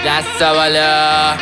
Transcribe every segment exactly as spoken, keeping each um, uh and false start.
دستا بالا.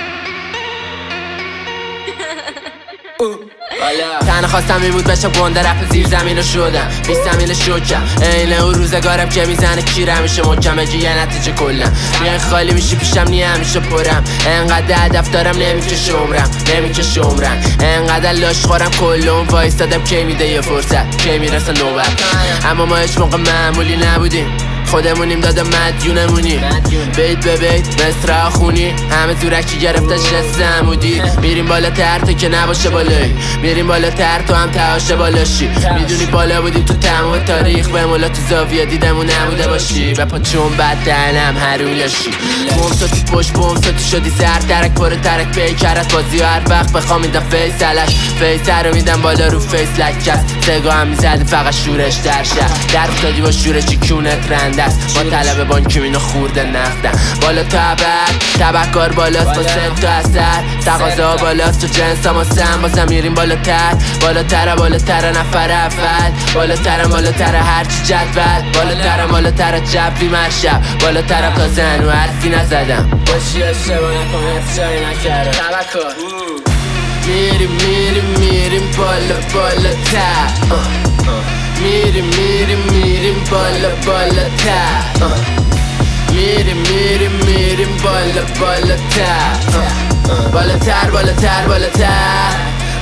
تنها خواستم این بود بشه گنده رپ زیر زمین رو شدم بی زمین شکم این اون روزگارم که میزنه کیر همیشه محکم اگه یه نتیجه کلم میای خالی میشی پیشم نیه همیشه پرم انقدر هدف دارم نمیکشه عمرم نمیکشه عمرم انقدر لاش خورم کلون وایستادم کی میده یه فرصت کی میرسه نوبت اما ما هیچ موقع معمولی نبودیم خودمونیم داده مدیونمونی بیت به بیت مصرع خونی همه زورکی گرفته شست عمودی میریم بالاتر تا که نباشه بالایی میریم بالاتر تو هم تهاشه بالاشی میدونی بالا بودیم تو تمام تاریخ به مولا تو زاویه دیدمون نبوده باشی و پا چون بد دهنم هرولاشی بوم ساتی پشت بوم ساتی شدی زر درک پر ترک پی کرد بازی و هر وقت بخوام میدم فیسلش فیسر رو میدم بالا رو فیس لکس سگا هم میزدی فقط شورش در شهر در افتادی با شورشی کونت رنده ما طلب بانکیم اینو خورده نفتن بالا تبر تبکار بالاست با سنت و اثر تقاضا بالاست و جنس ما سم بازم میریم بالاتر بالاتر بالاتر نفر اول بالاتر بالاتر هرچی جدول بالاتر بالاتر جبری مرشب بالاتر تا زن و حرفی نزدم باشی اشتباه نکن افشایی نکردم تبکار میریم میریم میریم بالا بالاتر میریم میریم میریم بالا بالاتر میریم میریم میریم بالا بالاتر بالاتر بالاتر بالاتر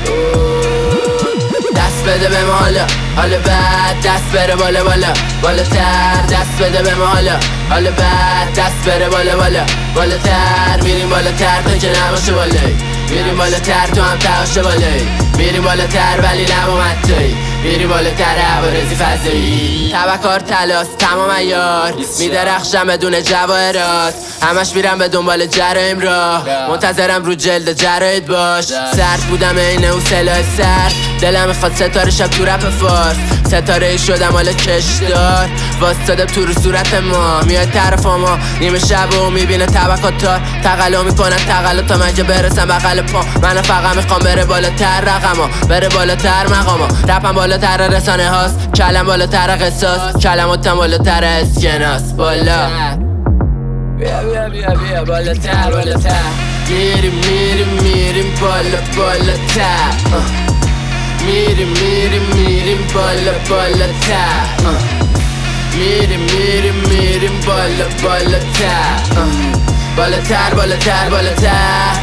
دست بده به ما حالا حالا بعد دست بره بالا بالا بالاتر دست بده به ما حالا حالا بعد دست بره بالا بالا بالاتر میریم بالاتر تا که نباشه بالایی میریم بالاتر تو هم تهاشه بالایی میریم بالاتر ولی نبامد توی میریم بالاتر عوارضی فضایی تبکار تلاست تمام ایار میدرخشم بدون جواهرات همش میرم به دنبال جرایم راه منتظرم رو جلد جراید باش سرد بودم این اون سلاح سرد دلم میخواد ستاره شب تو رپ فارس ستاره ای شدم حالا کشدار واسطاده تو رو صورت ما میاد طرف ما نیمه شب و میبینه تبکات تار تقلا میکنن تقلا تا من که برسم بغل پا من فقط میخوام بره بالاتر رقما بره بالاتر مقاما رپم بالاتر رسانه هاست کلم بالاتر قصاص کلماتم بالاتر اسکناس بالا بیا بیا بیا بیا بالاتر بالاتر میریم میریم میریم بالا بالاتر میریم میریم میریم بالا بالاتر میریم میریم میریم بالا بالاتر بالاتر بالاتر بالاتر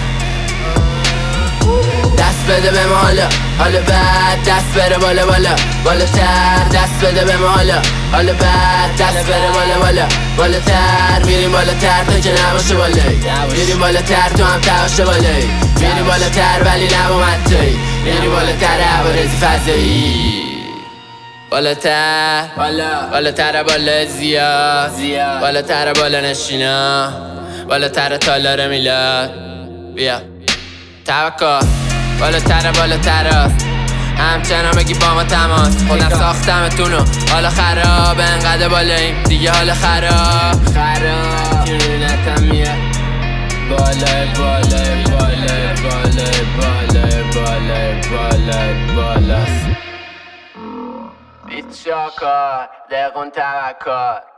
دست بده به ما حالا حالا بعد دست بره بالا بالا بالاتر دست بده به ما حالا حالا بعد دست بره بالا بالا بالاتر میریم بالاتر تا که نباشه بالایی میریم بالاتر تو هم تهاشه بالایی میریم بالاتر ولی نبامد توی میریم بالاتر عوارضی فضایی بالاتر بالاتر بالا زیاد بالاتر بالا نشینا بالاتر تالار میلاد بیا تبکار بالاتر بالاتر است همچنان بگی با ما تماس خودم ساختمتونو حالا خراب انقدر بالاییم دیگه حالا خراب خراب کیونتم میاد بالای بالای بالای بالای بالای بالای بالای بالاست بیت شاکار دقون تبکار